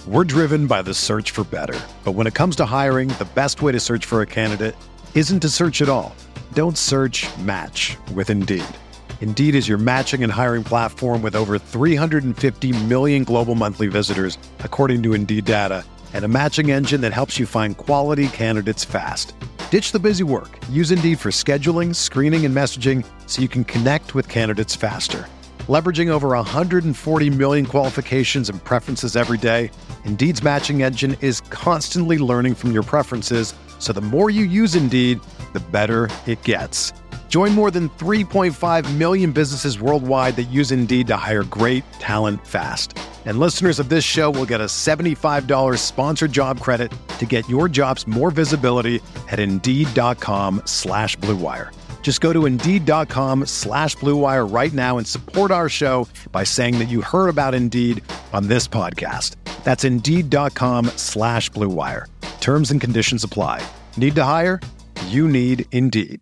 We're driven by the search for better. But when it comes to hiring, the best way to search for a candidate isn't to search at all. Don't search, match with Indeed. Indeed is your matching and hiring platform with over 350 million global monthly visitors, according to Indeed data, and a matching engine that helps you find quality candidates fast. Ditch the busy work. Use Indeed for scheduling, screening, and messaging so you can connect with candidates faster. Leveraging over 140 million qualifications and preferences every day, Indeed's matching engine is constantly learning from your preferences, so the more you use Indeed, the better it gets. Join more than 3.5 million businesses worldwide that use Indeed to hire great talent fast. And listeners of this show will get a $75 sponsored job credit to get your jobs more visibility at Indeed.com/Blue Wire. Just go to Indeed.com/Blue Wire right now and support our show by saying that you heard about Indeed on this podcast. That's Indeed.com/Blue Wire. Terms and conditions apply. Need to hire? You need Indeed.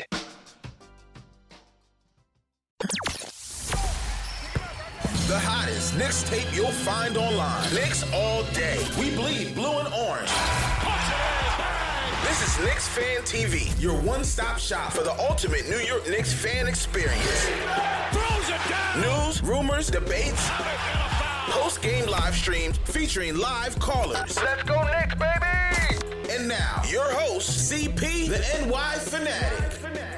The hottest Knicks tape you'll find online. Knicks all day. We bleed blue and orange. This is Knicks Fan TV, your one-stop shop for the ultimate New York Knicks fan experience. Throws it down. News, rumors, debates, post-game live streams featuring live callers. Let's go Knicks, baby! And now, your host, CP, the NY Fanatic.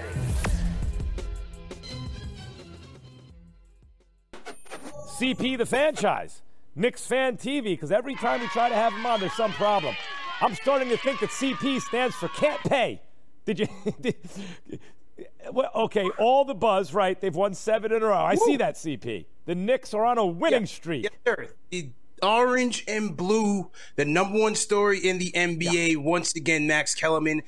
CP the franchise, Knicks Fan TV, because every time we try to have him on, there's some problem. I'm starting to think that CP stands for can't pay. Did you? Well, okay, all the buzz, right? They've won 7 in a row. I see that, CP. The Knicks are on a winning streak. Yes, sir. The orange and blue, the number one story in the NBA. Once again, Max Kellerman,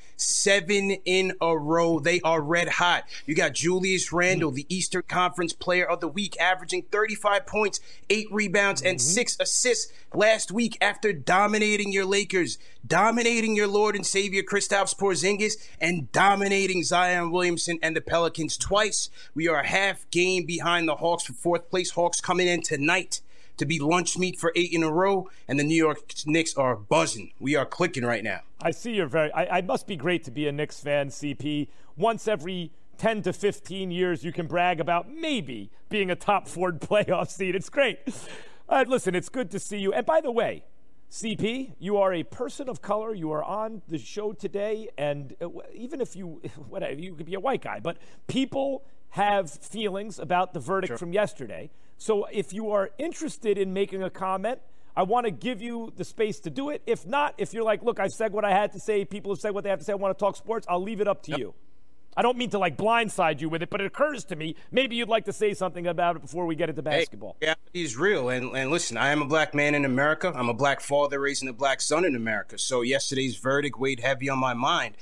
7 in a row. They are red hot. You got Julius Randle, the Eastern Conference Player of the Week, averaging 35 points, 8 rebounds, and 6 assists last week after dominating your Lakers, dominating your Lord and Savior Kristaps Porzingis, and dominating Zion Williamson and the Pelicans twice. We are a half game behind the Hawks for 4th place. Hawks coming in tonight to be lunch meat for 8 in a row, and the New York Knicks are buzzing. We are clicking right now. I see you're I must be great to be a Knicks fan, CP. Once every 10 to 15 years, you can brag about maybe being a top 4 playoff seed. It's great. Listen, it's good to see you. And by the way, CP, you are a person of color. You are on the show today, and even if you could be a white guy, but people have feelings about the verdict from yesterday. So if you are interested in making a comment, I want to give you the space to do it. If not, if you're like, look, I've said what I had to say, people have said what they have to say, I want to talk sports, I'll leave it up to you. I don't mean to blindside you with it, but it occurs to me maybe you'd like to say something about it before we get into basketball. Hey, reality is real. And listen, I am a black man in America. I'm a black father raising a black son in America. So yesterday's verdict weighed heavy on my mind.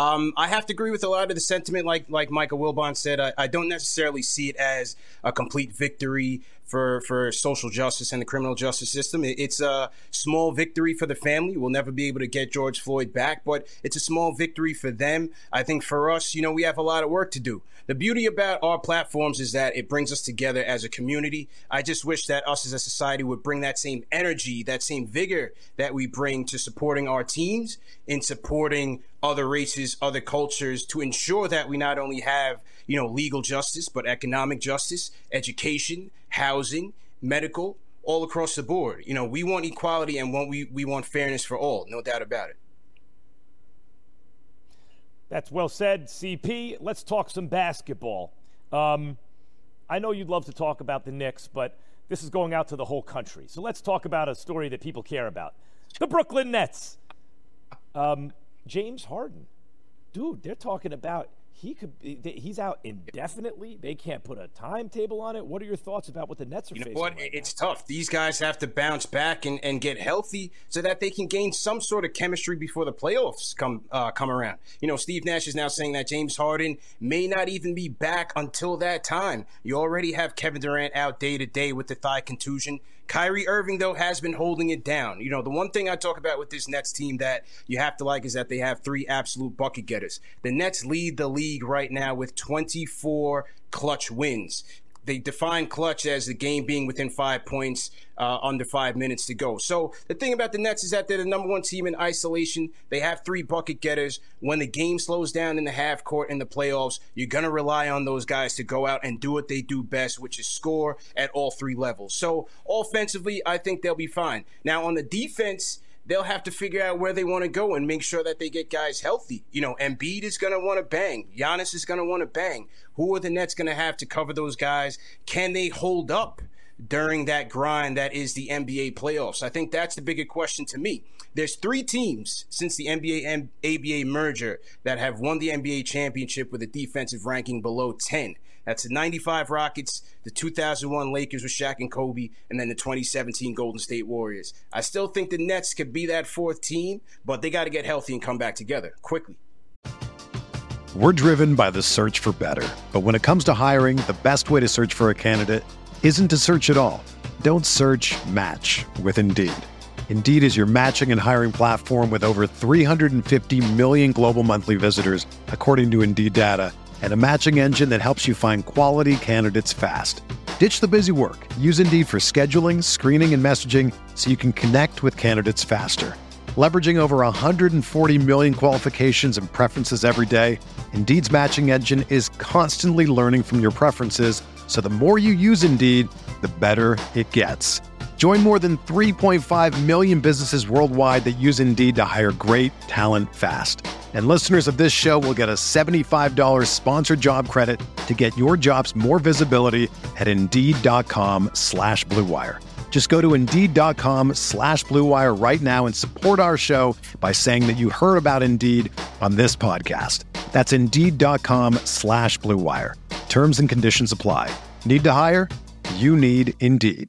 I have to agree with a lot of the sentiment, like Michael Wilbon said. I don't necessarily see it as a complete victory for social justice and the criminal justice system. It's a small victory for the family. We'll never be able to get George Floyd back, but it's a small victory for them. I think for us, we have a lot of work to do. The beauty about our platforms is that it brings us together as a community. I just wish that us as a society would bring that same energy, that same vigor that we bring to supporting our teams, in supporting other races, other cultures, to ensure that we not only have, legal justice, but economic justice, education, housing, medical, all across the board. We want equality and we want fairness for all, no doubt about it. That's well said, CP. Let's talk some basketball. I know you'd love to talk about the Knicks, but this is going out to the whole country. So let's talk about a story that people care about. The Brooklyn Nets. James Harden. Dude, they're talking about he's out indefinitely. They can't put a timetable on it. What are your thoughts about what the Nets are facing? It's tough. These guys have to bounce back and get healthy so that they can gain some sort of chemistry before the playoffs come around. Steve Nash is now saying that James Harden may not even be back until that time. You already have Kevin Durant out day to day with the thigh contusion. Kyrie Irving, though, has been holding it down. The one thing I talk about with this Nets team that you have to like is that they have 3 absolute bucket getters. The Nets lead the league right now with 24 clutch wins. They define clutch as the game being within 5 points under 5 minutes to go. So the thing about the Nets is that they're the number one team in isolation. They have 3 bucket getters. When the game slows down in the half court in the playoffs, you're going to rely on those guys to go out and do what they do best, which is score at all 3 levels. So offensively, I think they'll be fine. Now on the defense, they'll have to figure out where they want to go and make sure that they get guys healthy. You know, Embiid is going to want to bang. Giannis is going to want to bang. Who are the Nets going to have to cover those guys? Can they hold up during that grind that is the NBA playoffs? I think that's the bigger question to me. There's 3 teams since the NBA and ABA merger that have won the NBA championship with a defensive ranking below 10. That's the 95 Rockets, the 2001 Lakers with Shaq and Kobe, and then the 2017 Golden State Warriors. I still think the Nets could be that 4th team, but they got to get healthy and come back together quickly. We're driven by the search for better. But when it comes to hiring, the best way to search for a candidate isn't to search at all. Don't search, match with Indeed. Indeed is your matching and hiring platform with over 350 million global monthly visitors, according to Indeed data, and a matching engine that helps you find quality candidates fast. Ditch the busy work. Use Indeed for scheduling, screening, and messaging so you can connect with candidates faster. Leveraging over 140 million qualifications and preferences every day, Indeed's matching engine is constantly learning from your preferences, so the more you use Indeed, the better it gets. Join more than 3.5 million businesses worldwide that use Indeed to hire great talent fast. And listeners of this show will get a $75 sponsored job credit to get your jobs more visibility at Indeed.com/Blue Wire. Just go to Indeed.com/Blue Wire right now and support our show by saying that you heard about Indeed on this podcast. That's Indeed.com/Blue Wire. Terms and conditions apply. Need to hire? You need Indeed.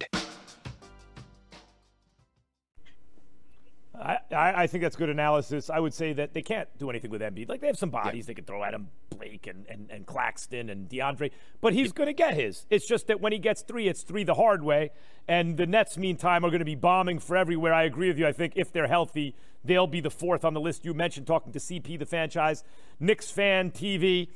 I think that's good analysis. I would say that they can't do anything with Embiid. Like, they have some bodies they can throw at him, Blake and Claxton and DeAndre, but he's going to get his. It's just that when he gets 3, it's 3 the hard way, and the Nets, meantime, are going to be bombing for everywhere. I agree with you. I think if they're healthy, they'll be the 4th on the list. You mentioned talking to CP, the franchise, Knicks fan TV.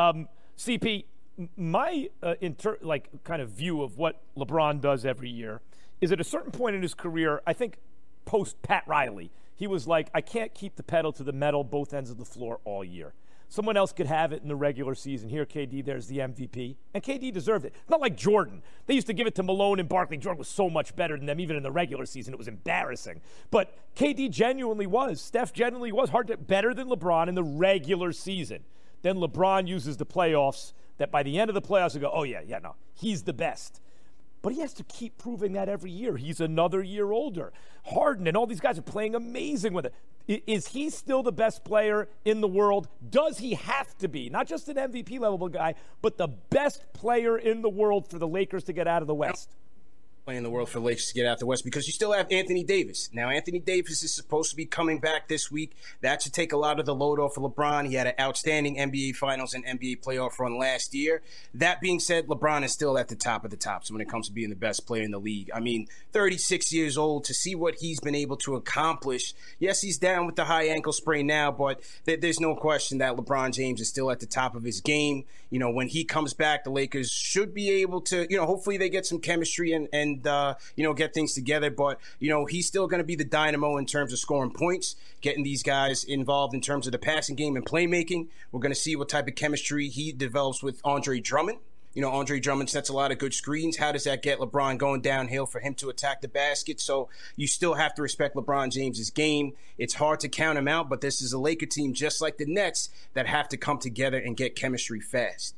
CP, my kind of view of what LeBron does every year is at a certain point in his career, I think post Pat Riley, he was like, I can't keep the pedal to the metal both ends of the floor all year. Someone else could have it in the regular season. Here, KD, there's the MVP. And KD deserved it. Not like Jordan. They used to give it to Malone and Barkley. Jordan was so much better than them, even in the regular season. It was embarrassing. But KD genuinely was. Steph genuinely was better than LeBron in the regular season. Then LeBron uses the playoffs that by the end of the playoffs, you go, oh, yeah, no, he's the best. But he has to keep proving that every year. He's another year older. Harden and all these guys are playing amazing with it. Is he still the best player in the world? Does he have to be? Not just an MVP level guy, but the best player in the world for the Lakers to get out of the West? Play in the world for the Lakers to get out the West, because you still have Anthony Davis. Now, Anthony Davis is supposed to be coming back this week. That should take a lot of the load off of LeBron. He had an outstanding NBA Finals and NBA playoff run last year. That being said, LeBron is still at the top of the tops when it comes to being the best player in the league. I mean, 36 years old, to see what he's been able to accomplish. Yes, he's down with the high ankle sprain now, but there's no question that LeBron James is still at the top of his game. You know, when he comes back, the Lakers should be able to, hopefully they get some chemistry and get things together. But, he's still going to be the dynamo in terms of scoring points, getting these guys involved in terms of the passing game and playmaking. We're going to see what type of chemistry he develops with Andre Drummond. Andre Drummond sets a lot of good screens. How does that get LeBron going downhill for him to attack the basket? So you still have to respect LeBron James's game. It's hard to count him out, but this is a Laker team just like the Nets that have to come together and get chemistry fast.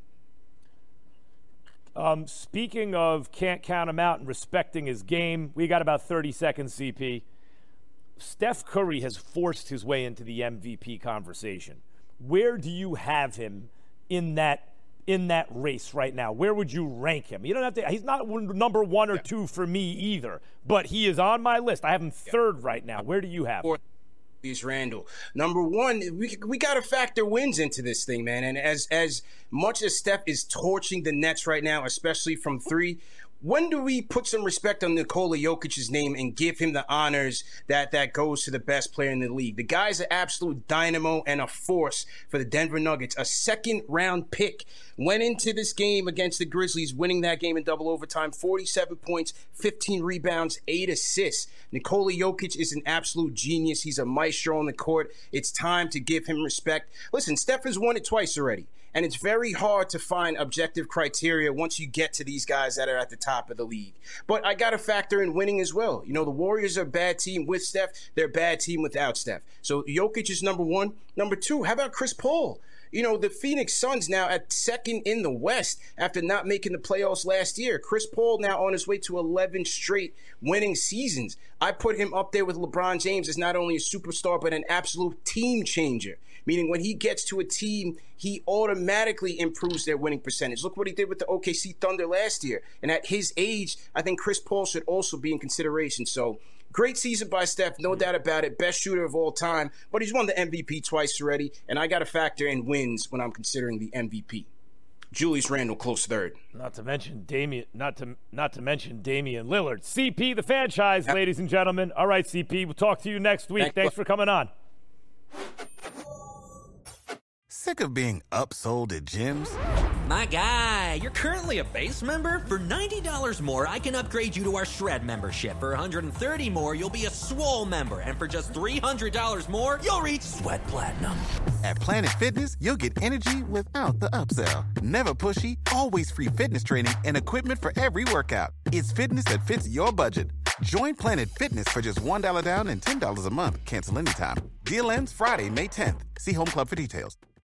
Speaking of can't count him out and respecting his game, we got about 30 seconds, CP. Steph Curry has forced his way into the MVP conversation. Where do you have him in that race right now? Where would you rank him? You don't have to. He's not number 1 or 2 for me either, but he is on my list. I have him 3rd right now. Where do you have him? Randle. Number 1, we got to factor wins into this thing, man. And as much as Steph is torching the Nets right now, especially from 3, when do we put some respect on Nikola Jokic's name and give him the honors that goes to the best player in the league? The guy's an absolute dynamo and a force for the Denver Nuggets. A second-round pick went into this game against the Grizzlies, winning that game in double overtime, 47 points, 15 rebounds, 8 assists. Nikola Jokic is an absolute genius. He's a maestro on the court. It's time to give him respect. Listen, Steph has won it twice already. And it's very hard to find objective criteria once you get to these guys that are at the top of the league. But I got to factor in winning as well. You know, the Warriors are a bad team with Steph. They're a bad team without Steph. So Jokic is number one. Number two, how about Chris Paul? You know, the Phoenix Suns now at second in the West after not making the playoffs last year. Chris Paul now on his way to 11 straight winning seasons. I put him up there with LeBron James as not only a superstar, but an absolute team changer. Meaning when he gets to a team, he automatically improves their winning percentage. Look what he did with the OKC Thunder last year. And at his age, I think Chris Paul should also be in consideration. So great season by Steph, no doubt about it. Best shooter of all time. But he's won the MVP twice already. And I got to factor in wins when I'm considering the MVP. Julius Randle, close third. Not to mention Damian Lillard. CP, the franchise, ladies and gentlemen. All right, CP, we'll talk to you next week. Thanks for coming on. Sick of being upsold at gyms? My guy, you're currently a base member? For $90 more, I can upgrade you to our Shred membership. For $130 more, you'll be a Swole member. And for just $300 more, you'll reach Sweat Platinum. At Planet Fitness, you'll get energy without the upsell. Never pushy, always free fitness training and equipment for every workout. It's fitness that fits your budget. Join Planet Fitness for just $1 down and $10 a month. Cancel anytime. Deal ends Friday, May 10th. See Home Club for details.